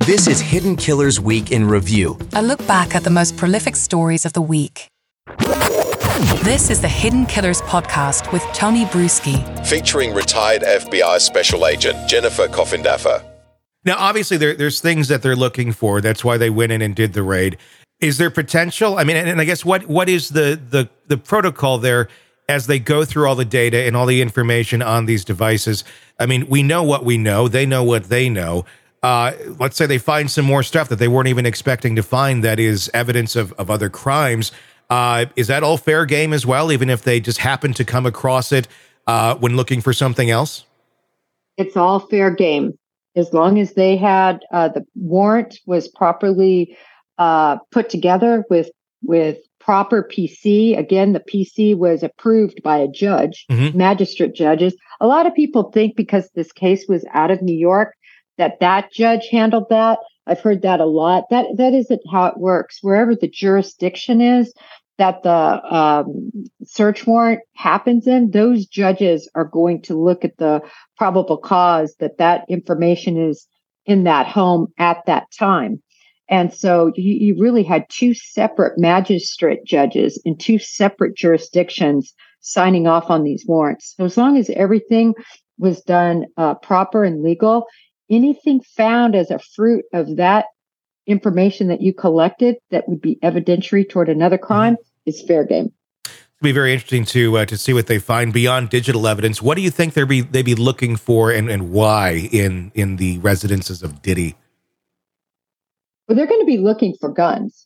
This is Hidden Killers Week in Review. A look back at the most prolific stories of the week. This is the Hidden Killers podcast with Tony Bruschi. Featuring retired FBI Special Agent Jennifer Coffindaffer. Now, obviously, there's things that they're looking for. That's why they went in and did the raid. Is there potential? I mean, and I guess what is the protocol there as they go through all the data and all the information on these devices? I mean, we know what we know. They know what they know. Let's say they find some more stuff that they weren't even expecting to find that is evidence of other crimes. Is that all fair game as well, even if they just happen to come across it when looking for something else? It's all fair game. As long as they had the warrant was properly put together with proper PC. Again, the PC was approved by a judge, magistrate judges. A lot of people think because this case was out of New York that judge handled that. I've heard that a lot. That isn't how it works. Wherever the jurisdiction is that the search warrant happens in, those judges are going to look at the probable cause that information is in that home at that time. And so you really had two separate magistrate judges in two separate jurisdictions signing off on these warrants. So as long as everything was done proper and legal, anything found as a fruit of that information that you collected that would be evidentiary toward another crime is fair game. It'll be very interesting to see what they find beyond digital evidence. What do you think they'd be looking for and why in the residences of Diddy? Well, they're going to be looking for guns.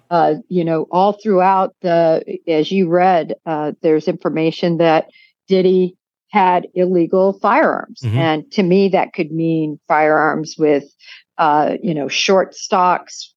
All throughout as you read, there's information that Diddy had illegal firearms. And to me, that could mean firearms with, short stocks,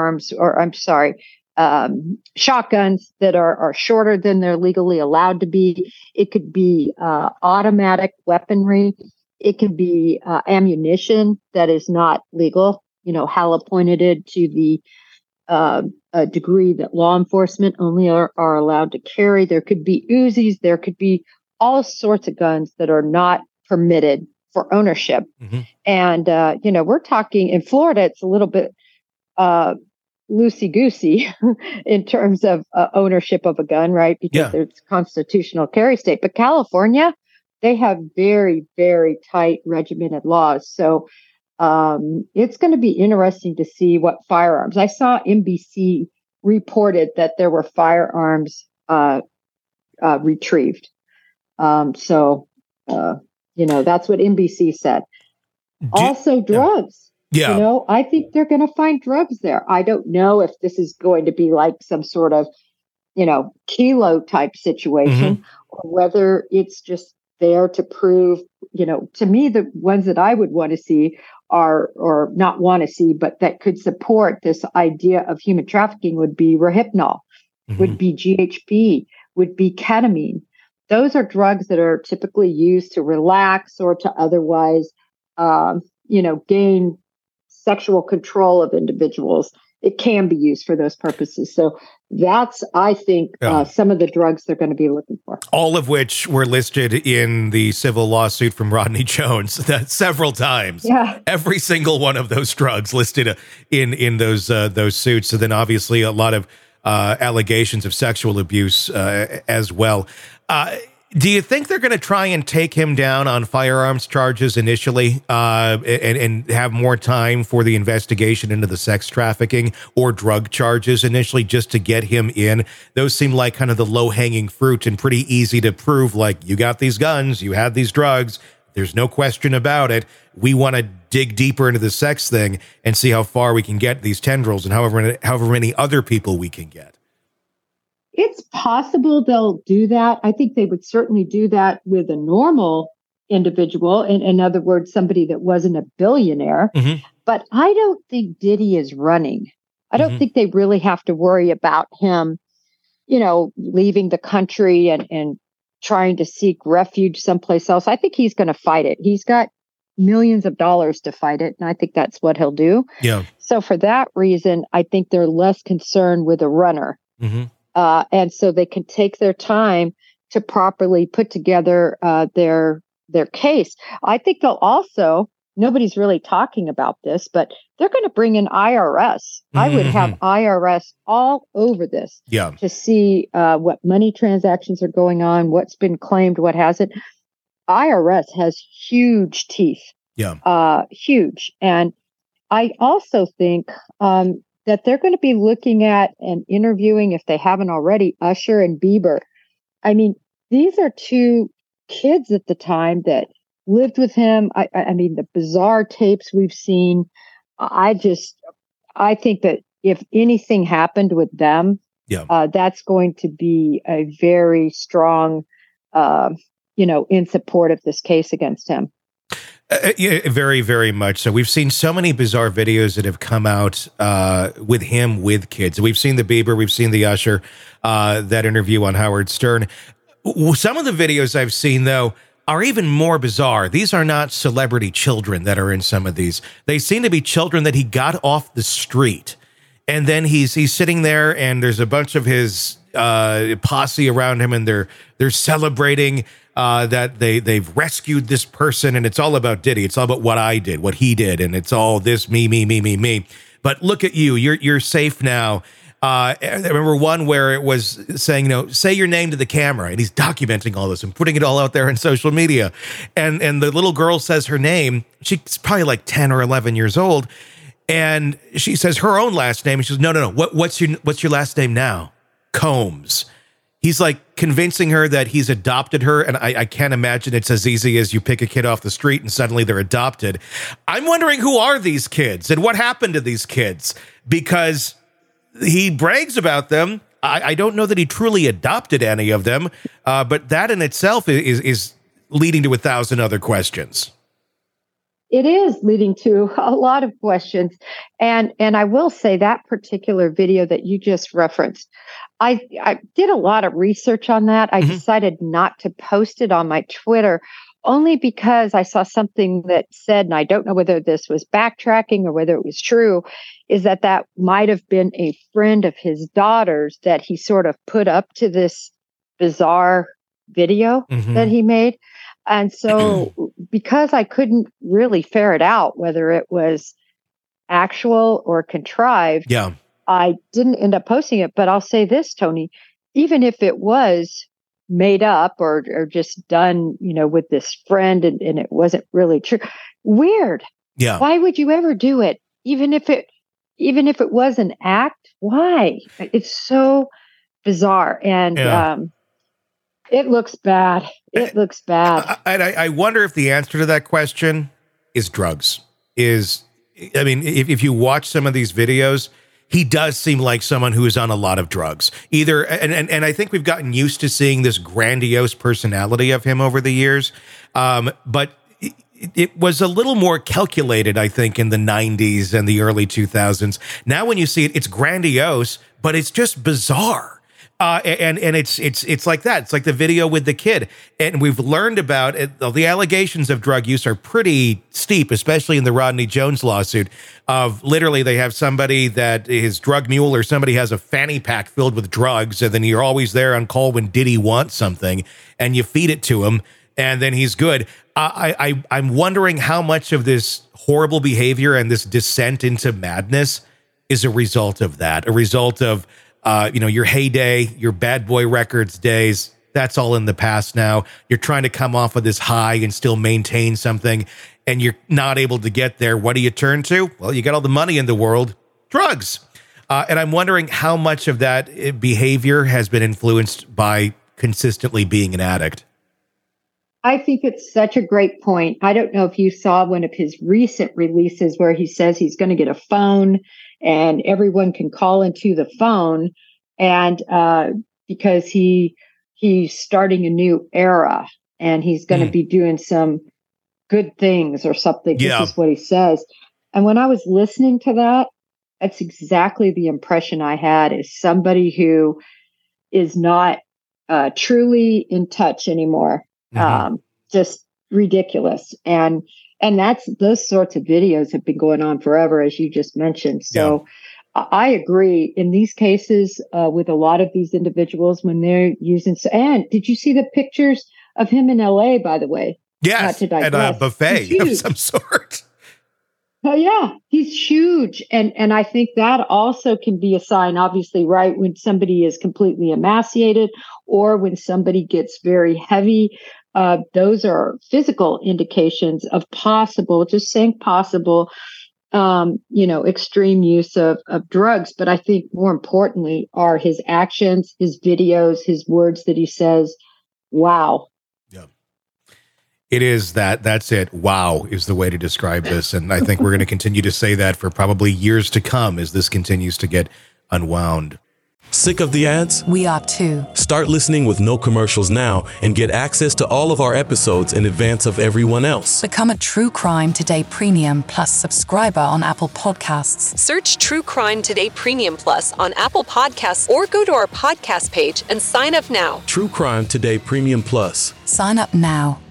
shotguns that are shorter than they're legally allowed to be. It could be automatic weaponry. It could be ammunition that is not legal, halopointed to the degree that law enforcement only are allowed to carry. There could be Uzis. There could be all sorts of guns that are not permitted for ownership. And, we're talking in Florida, it's a little bit loosey-goosey in terms of ownership of a gun, right? Because it's constitutional carry state. But California, they have very, very tight regimented laws. So it's going to be interesting to see what firearms. I saw NBC reported that there were firearms retrieved. That's what NBC said. Also, drugs. I think they're going to find drugs there. I don't know if this is going to be like some sort of, kilo type situation, or whether it's just there to prove, to me, the ones that I would want to see or not want to see, but that could support this idea of human trafficking would be Rohypnol, would be GHB, would be ketamine. Those are drugs that are typically used to relax or to otherwise, gain sexual control of individuals. It can be used for those purposes. So that's, I think, some of the drugs they're going to be looking for. All of which were listed in the civil lawsuit from Rodney Jones several times. Yeah. Every single one of those drugs listed in those suits. So then obviously a lot of allegations of sexual abuse as well. Do you think they're going to try and take him down on firearms charges initially and have more time for the investigation into the sex trafficking or drug charges initially just to get him in? Those seem like kind of the low-hanging fruit and pretty easy to prove, like, you got these guns, you had these drugs, there's no question about it. We want to dig deeper into the sex thing and see how far we can get these tendrils and however many other people we can get. It's possible they'll do that. I think they would certainly do that with a normal individual. In other words, somebody that wasn't a billionaire. But I don't think Diddy is running. I don't think they really have to worry about him, leaving the country and trying to seek refuge someplace else. I think he's going to fight it. He's got millions of dollars to fight it. And I think that's what he'll do. Yeah. So for that reason, I think they're less concerned with a runner. And so they can take their time to properly put together their case. I think they'll also nobody's really talking about this, but they're going to bring in IRS. I would have IRS all over this to see what money transactions are going on, what's been claimed, what hasn't. IRS has huge teeth. Huge. And I also think that they're going to be looking at and interviewing, if they haven't already, Usher and Bieber. I mean, these are two kids at the time that lived with him. I mean, the bizarre tapes we've seen. I think that if anything happened with them, that's going to be a very strong, in support of this case against him. Yeah, very, very much so. We've seen so many bizarre videos that have come out with him with kids. We've seen the Bieber, we've seen the Usher, that interview on Howard Stern. Some of the videos I've seen, though, are even more bizarre. These are not celebrity children that are in some of these. They seem to be children that he got off the street. And then he's sitting there, and there's a bunch of his posse around him, and they're celebrating that they've rescued this person, and it's all about Diddy. It's all about what I did, what he did, and it's all this me. But look at you, you're safe now. I remember one where it was saying, say your name to the camera, and he's documenting all this and putting it all out there on social media. And the little girl says her name. She's probably like 10 or 11 years old. And she says her own last name. And she goes, no. What's your last name now? Combs. He's like convincing her that he's adopted her. And I can't imagine it's as easy as you pick a kid off the street and suddenly they're adopted. I'm wondering, who are these kids and what happened to these kids? Because he brags about them. I don't know that he truly adopted any of them, but that in itself is leading to 1,000 other questions. It is leading to a lot of questions. And I will say that particular video that you just referenced, I did a lot of research on that. I decided not to post it on my Twitter only because I saw something that said, and I don't know whether this was backtracking or whether it was true, is that might have been a friend of his daughter's that he sort of put up to this bizarre video that he made. And so because I couldn't really ferret out whether it was actual or contrived, I didn't end up posting it. But I'll say this, Tony, even if it was made up or just done, with this friend and it wasn't really true, weird. Yeah. Why would you ever do it? Even if it was an act, why? It's so bizarre. And it looks bad. It looks bad. I wonder if the answer to that question is drugs. If you watch some of these videos, he does seem like someone who is on a lot of drugs. Either, and I think we've gotten used to seeing this grandiose personality of him over the years, but it was a little more calculated, I think, in the 90s and the early 2000s. Now when you see it, it's grandiose, but it's just bizarre. And it's like that. It's like the video with the kid. And we've learned about it. The allegations of drug use are pretty steep, especially in the Rodney Jones lawsuit. Of literally, they have somebody that is drug mule, or somebody has a fanny pack filled with drugs, and then you're always there on call when Diddy wants something, and you feed it to him, and then he's good. I'm wondering how much of this horrible behavior and this descent into madness is a result of that, a result of your heyday, your Bad Boy Records days. That's all in the past now. You're trying to come off of this high and still maintain something, and you're not able to get there. What do you turn to? Well, you got all the money in the world, drugs. And I'm wondering how much of that behavior has been influenced by consistently being an addict. I think it's such a great point. I don't know if you saw one of his recent releases where he says he's going to get a phone and everyone can call into the phone, and because he's starting a new era and he's going to be doing some good things or something. Yeah. This is what he says. And when I was listening to that, that's exactly the impression I had, is somebody who is not truly in touch anymore. Just ridiculous. And those sorts of videos have been going on forever, as you just mentioned. So I agree in these cases with a lot of these individuals when they're using. And did you see the pictures of him in LA, by the way? Yes, to digress. and a buffet He's of huge. some sort. Oh yeah, he's huge, and I think that also can be a sign. Obviously, right when somebody is completely emaciated, or when somebody gets very heavy, those are physical indications of possible. Just saying possible, extreme use of drugs. But I think more importantly are his actions, his videos, his words that he says. Wow. It is that. That's it. Wow is the way to describe this. And I think we're going to continue to say that for probably years to come as this continues to get unwound. Sick of the ads? We are too. Start listening with no commercials now and get access to all of our episodes in advance of everyone else. Become a True Crime Today Premium Plus subscriber on Apple Podcasts. Search True Crime Today Premium Plus on Apple Podcasts or go to our podcast page and sign up now. True Crime Today Premium Plus. Sign up now.